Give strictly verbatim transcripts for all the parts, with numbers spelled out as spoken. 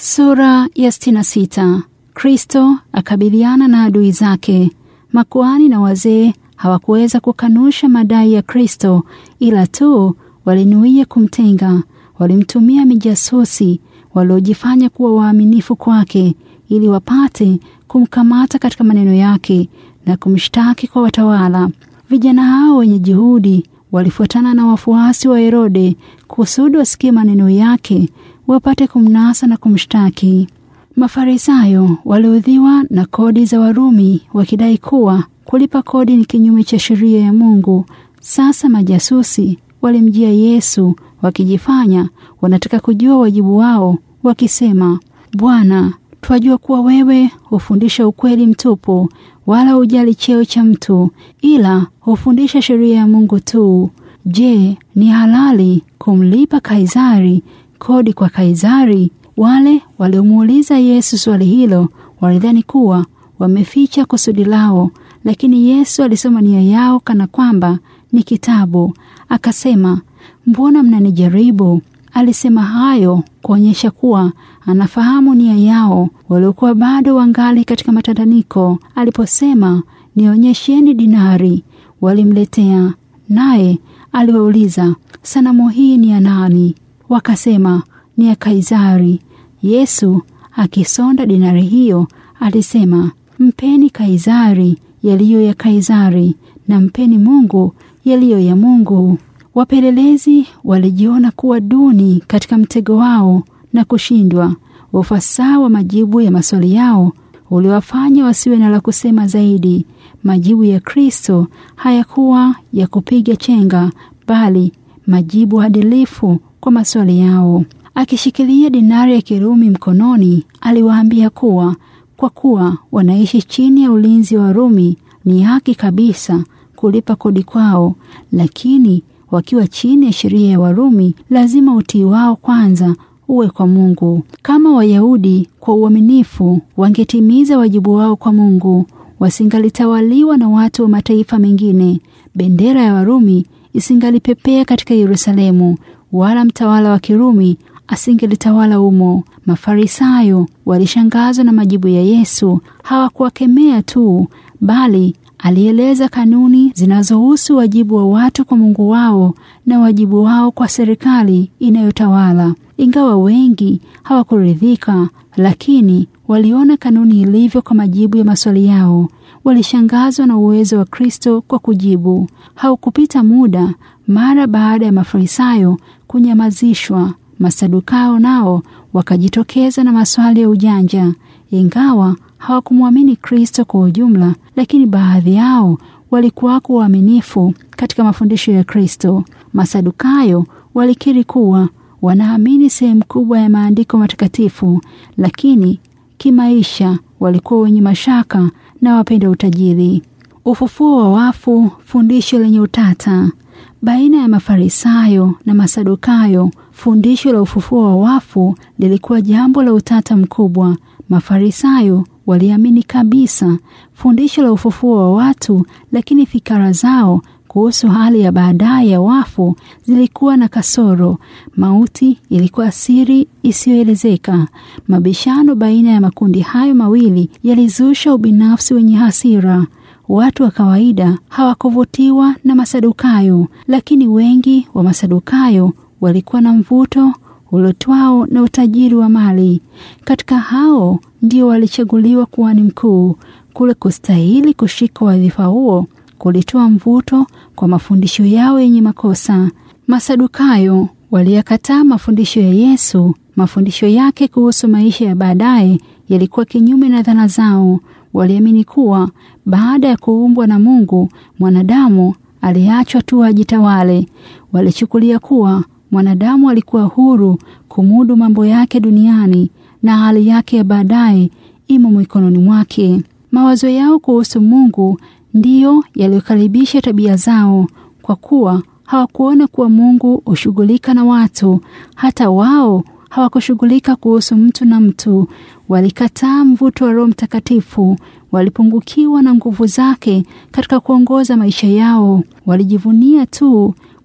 Sura ya sitini na sita. Kristo akabiliana na adui zake. Makuhani na wazee hawakuweza kukanusha madai ya Kristo, ila tu walinuia kumtenga. Walimtumia mijasusi waliojifanya kuwa waaminifu kwake ili wapate kumkamata katika maneno yake na kumshtaki kwa watawala. Vijana hao wenye juhudi walifuatana na wafuasi wa Herode kusudi wasikie maneno yake wapate kumnasa na kumshtaki. Mafarisayo waliudhiwa na kodi za Warumi wakidai kuwa kulipa kodi ni kinyume cha sheria ya Mungu. Sasa majasusi walimjia Yesu wakijifanya wanataka kujua wajibu wao, wakisema, Bwana, twajua kuwa wewe hufundisha ukweli mtupu, wala hujali cheo cha mtu, ila hufundisha sheria ya Mungu tu. Je, ni halali kumlipa Kaisari kodi kwa Kaisari? Wale waliomuuliza Yesu swali hilo walidhani kuwa wameficha kusudi lao, lakini Yesu alisoma nia yao kana kwamba ni kitabu. Akasema, mbona mnanijaribu? Alisema hayo kuonyesha kuwa anafahamu nia yao, waliokuwa bado wangali katika matandaniko. Aliposema, nionyesheni dinari, walimletea, naye aliwauliza, sanamu hii ni ya nani? Wakasema, ni ya Kaisari. Yesu akisonda dinari hiyo alisema, mpeni Kaisari yaliyo ya Kaisari na mpeni Mungu yaliyo ya Mungu. Wapelelezi walijiona kuwa duni katika mtego wao na kushindwa. Ufasaha wa majibu ya maswali yao uliwafanya wasiwe na la kusema zaidi. Majibu ya Kristo hayakuwa ya kupiga chenga, bali majibu adilifu kwa maswali yao. Akishikilia dinari ya Kirumi mkononi, aliwaambia kuwa kwa kuwa wanaishi chini ya ulinzi wa Rumi, ni haki kabisa kulipa kodi kwao, lakini wakiwa chini ya sheria ya Warumi, lazima utii wao kwanza uwe kwa Mungu. Kama Wayahudi kwa uaminifu wangetimiza wajibu wao kwa Mungu, wasingalitawaliwa na watu wa mataifa mengine. Bendera ya Warumi isingalipepea katika Yerusalemu, wala mtawala wa Kirumi asingelitawala humo. Mafarisayo walishangazwa na majibu ya Yesu. Hawakuwakemea tu, bali alieleza kanuni zinazohusu wajibu wa watu kwa Mungu wao na wajibu wao kwa serikali inayotawala. Ingawa wengi hawakuridhika, lakini waliona kanuni ilivyo kwa majibu ya maswali yao. Walishangazwa na uwezo wa Kristo kwa kujibu. Haukupita muda mara baada ya Mafarisayo kunyamazishwa, Masadukayo nao wakajitokeza na maswali ya ujanja. Ingawa hawakumwamini Kristo kwa ujumla, lakini baadhi yao walikuwa waaminifu katika mafundisho ya Kristo. Masadukayo walikiri kuwa wanaamini sehemu kubwa ya maandiko matakatifu, lakini kimaisha walikuwa wenye mashaka na wapenda utajiri. Ufufuo wa wafu, fundisho lenye utata. Baina ya Mafarisayo na Masadukayo, fundisho la ufufuo wa wafu lilikuwa jambo la utata mkubwa. Mafarisayo waliamini kabisa fundisho la ufufuo wa watu, lakini fikra zao kuhusu hali ya baadaye ya wafu zilikuwa na kasoro. Mauti ilikuwa siri isiyoelezeka. Mabishano baina ya makundi hayo mawili yalizusha ubinafsi wenye hasira. Watu wa kawaida hawakuvutiwa na Masadukayo, lakini wengi wa Masadukayo walikuwa na mvuto ulotwao na utajiri wa mali. Katika hao ndio walichaguliwa kuhani mkuu. Kule kustahili kushika wadhifa huo kulitoa mvuto kwa mafundisho yao yenye makosa. Masadukayo waliyakataa mafundisho ya Yesu. Mafundisho yake kuhusu maisha ya baadaye yalikuwa kinyume na dhana zao. Waliamini kuwa baada ya kuumbwa na Mungu, mwanadamu aliachwa tu ajitawale. Walichukulia kuwa mwanadamu alikuwa huru kumudu mambo yake duniani na hali yake ya baadaye imo mikononi mwake. Mawazo yao kuhusu Mungu ndiyo yaliyokaribisha tabia zao, kwa kuwa hawakuona kuwa Mungu hushughulika na watu. Hata wao hawakushughulika kuhusu mtu na mtu. Walikataa mvuto wa Roho Mtakatifu. Walipungukiwa na nguvu zake katika kuongoza maisha yao. Walijivunia tu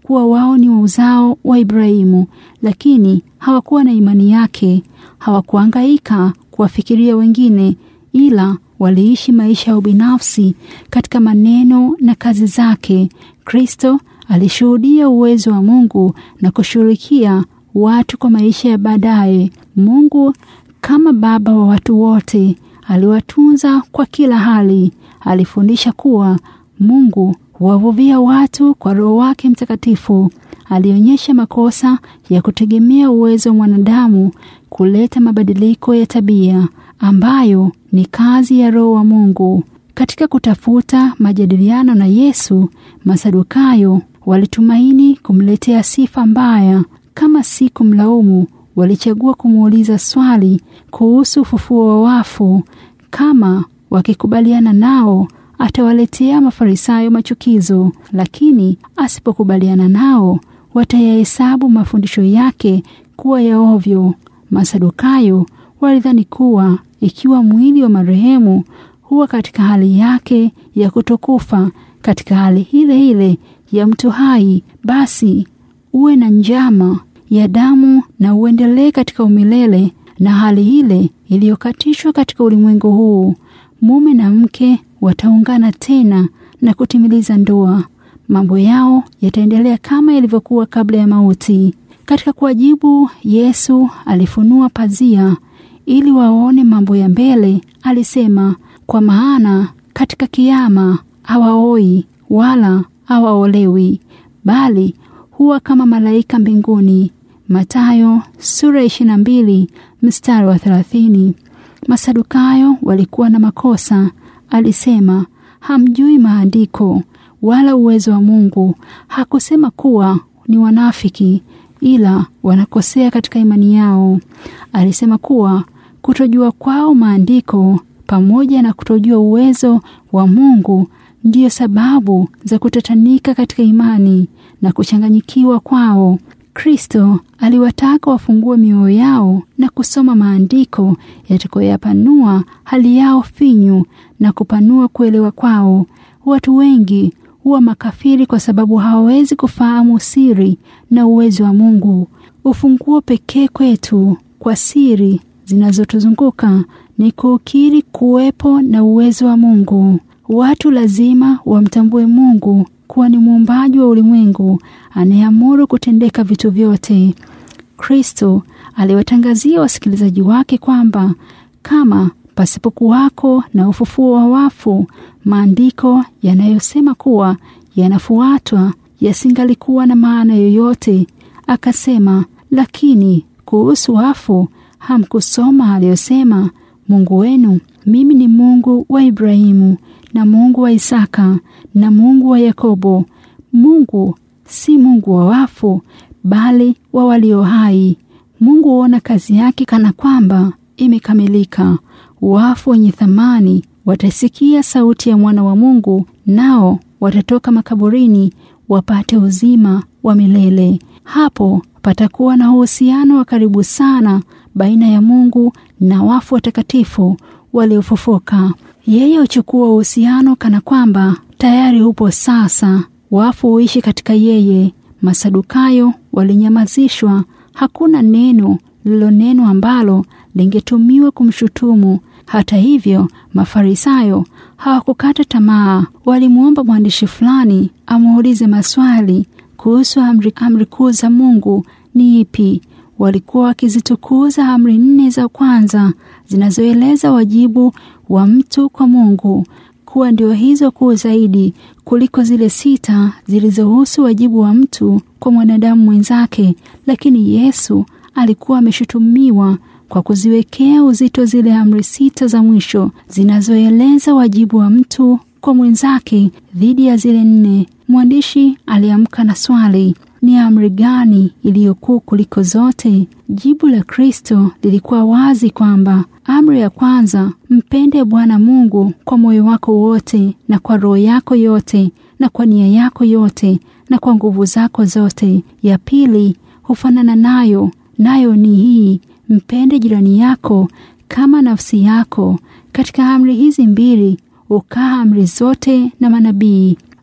kuwa wao ni uzao wa Ibrahimu, lakini hawakuwa na imani yake. Hawakuhangaika kuwafikiria wengine, ila waliishi maisha ya ubinafsi katika maneno na kazi zake. Kristo alishuhudia uwezo wa Mungu na kushughulikia watu kwa maisha ya baadaye. Mungu kama baba wa watu wote aliwatunza kwa kila hali. Alifundisha kuwa Mungu huwavuvia watu kwa Roho wake Mtakatifu. Alionyesha makosa ya kutegemea uwezo wa mwanadamu kuleta mabadiliko ya tabia, ambayo ni kazi ya Roho wa Mungu. Katika kutafuta majadiliano na Yesu, Masadukayo walitumaini kumletea sifa mbaya. Kama si kumlaumu, walichagua kumuuliza swali kuhusu ufufuo wa wafu. Kama wakikubaliana nao, atawaletea Mafarisayo machukizo, lakini asipokubaliana nao, watayahesabu mafundisho yake kuwa ya ovyo. Masadukayo walidhani kuwa ikiwa mwili wa marehemu huwa katika hali yake ya kutokufa, katika hali ile ile ya mtu hai, basi uwe na njama ya damu na uendelee katika umilele na hali ile iliyokatishwa katika ulimwengu huu. Mume na mke wataungana tena na kutimiliza ndoa. Mambo yao yataendelea kama yalivyokuwa kabla ya mauti. Katika kuwajibu, Yesu alifunua pazia ili waone mambo ya mbele. Alisema, kwa maana katika kiyama hawaoi wala hawaolewi, bali huwa kama malaika mbinguni. Mathayo sura ishirini na mbili mstari wa thelathini. Masadukayo walikuwa na makosa. Alisema, hamjui maandiko wala uwezo wa Mungu. Hakusema kuwa ni wanafiki, ila wanakosea katika imani yao. Alisema kuwa kutojua kwao maandiko pamoja na kutojua uwezo wa Mungu ndiyo sababu za kutatanika katika imani na kuchanganyikiwa kwao. Kristo aliwataka wafungue mioyo yao na kusoma maandiko yatakayoyapanua hali yao finyu na kupanua kuelewa kwao. Watu wengi huwa makafiri kwa sababu hawawezi kufahamu siri na uwezo wa Mungu. Ufunguo pekee kwetu kwa siri zinazotuzunguka ni kukiri kuwepo na uwezo wa Mungu. Watu lazima wamtambue Mungu kuwa ni muumbaji wa ulimwengu, anayeamuru kutendeka vitu vyote. Kristo aliwatangazia wasikilizaji wake kwamba kama pasipokuwako na ufufuo wa wafu, maandiko yanayosema kuwa yanafuatwa yasingalikuwa na maana yoyote. Akasema, lakini kuhusu wafu hamkusoma aliyosema Mungu wenu, mimi ni Mungu wa Ibrahimu na Mungu wa Isaka na Mungu wa Yakobo. Mungu si Mungu wa wafu, bali wa walio hai. Mungu huona kazi yake kana kwamba imekamilika. Wafu wenye thamani watasikia sauti ya mwana wa Mungu, nao watatoka makaburini wapate uzima wa milele. Hapo patakuwa na uhusiano wa karibu sana baina ya Mungu na wafu watakatifu waliofufuka. Yeye huchukua uhusiano kana kwamba tayari upo sasa. Wafu huishi katika yeye. Masadukayo walinyamazishwa. Hakuna neno lilo neno ambalo lingetumiwa kumshutumu. Hata hivyo, Mafarisayo hawakukata tamaa. Walimuomba mwandishi fulani amuulize maswali kuhusu amri, amri kuu za Mungu ni ipi. Walikuwa wakizitukuza amri nne za kwanza zinazoeleza wajibu wa mtu kwa Mungu kuwa ndio hizo kuu zaidi kuliko zile sita zilizohusu wajibu wa mtu kwa mwanadamu mwenzake. Lakini Yesu alikuwa ameshutumiwa kwa kuziwekea uzito zile amri sita za mwisho zinazoeleza wajibu wa mtu kwa mwenzake dhidi ya zile nne. Mwandishi aliamka na swali, ni amri gani iliyokuu kuliko zote? Jibu la Kristo lilikuwa wazi kwamba amri ya kwanza, mpende Bwana Mungu kwa moyo wako wote na kwa roho yako yote na kwa nia yako yote na kwa nguvu zako zote. Ya pili hufanana nayo, nayo ni hii, mpende jirani yako kama nafsi yako. Katika amri hizi mbili ukaa amri zote na manabii.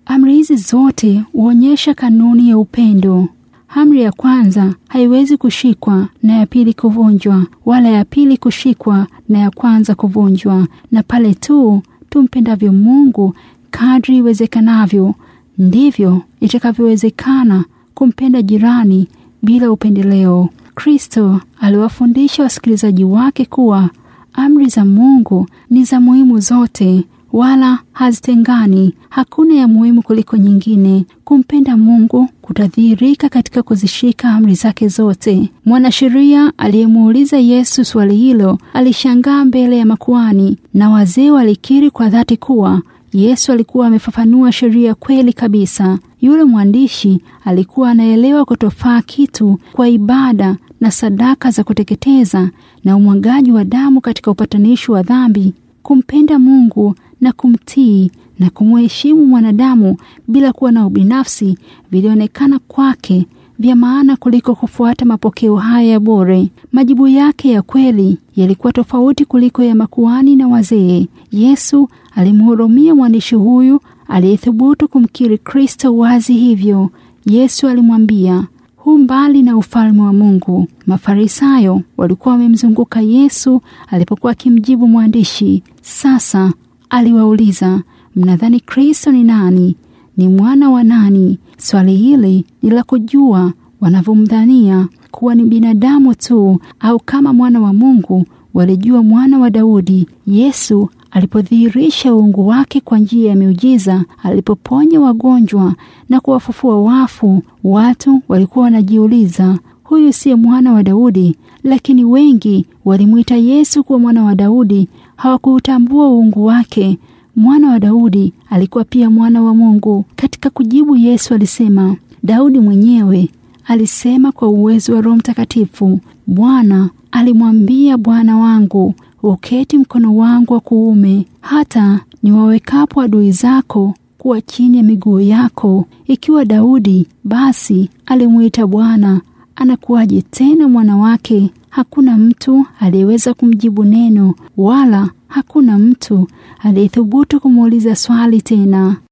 Amri hizi zote huonyesha kanuni ya upendo. Amri ya kwanza haiwezi kushikwa na ya pili kuvunjwa, wala ya pili kushikwa na ya kwanza kuvunjwa. Na pale tu tumpendavyo Mungu kadri iwezekanavyo, ndivyo itakavyowezekana kumpenda jirani bila upendeleo. Kristo aliwafundisha wasikilizaji wake kuwa amri za Mungu ni za muhimu zote, wala hazitengani. Hakuna ya muhimu kuliko nyingine. Kumpenda Mungu kutadhihirika katika kuzishika amri zake zote. Mwanasheria aliyemuuliza Yesu swali hilo alishangaa mbele ya makuhani, na wazee walikiri kwa dhati kuwa Yesu alikuwa amefafanua sheria kweli kabisa. Yule mwandishi alikuwa anaelewa kutofaa kitu kwa ibada na sadaka za kuteketeza na umwagaji wa damu katika upatanisho wa dhambi. Kumpenda Mungu na kumtii na kumheshimu mwanadamu bila kuwa na ubinafsi vilionekana kwake vya maana kuliko kufuata mapokeo haya ya bure. Majibu yake ya kweli yalikuwa tofauti kuliko ya makuhani na wazee. Yesu alimhurumia mwandishi huyu aliyethubutu kumkiri Kristo wazi hivyo. Yesu alimwambia, "Hu mbali na ufalme wa Mungu." Mafarisayo walikuwa wamemzunguka Yesu alipokuwa akimjibu mwandishi. Sasa aliwauliza, "Mnadhani Kristo ni nani? Ni mwana wa nani?" Swali hili ni la kujua wanavyomdhania kuwa ni binadamu tu, au kama mwana wa Mungu walijua mwana wa Daudi. Yesu alipodhihirisha uungu wake kwa njia ya miujiza, alipoponya wagonjwa na kuwafufua wafu, watu walikuwa wanajiuliza, huyu siye mwana wa Daudi? Lakini wengi walimuita Yesu kuwa mwana wa Daudi, hawakutambua uungu wake. Mwana wa Daudi alikuwa pia mwana wa Mungu. Katika kujibu, Yesu alisema, Daudi mwenyewe alisema kwa uwezo wa Roho Mtakatifu, Bwana alimwambia Bwana wangu, uketi mkono wangu wa kuume, hata niwawekapo adui zako kuwa chini ya miguu yako. Ikiwa Daudi basi alimuita Bwana, anakuwaje tena mwana wake? Hakuna mtu aliyeweza kumjibu neno, wala hakuna mtu aliyethubutu kumuuliza swali tena.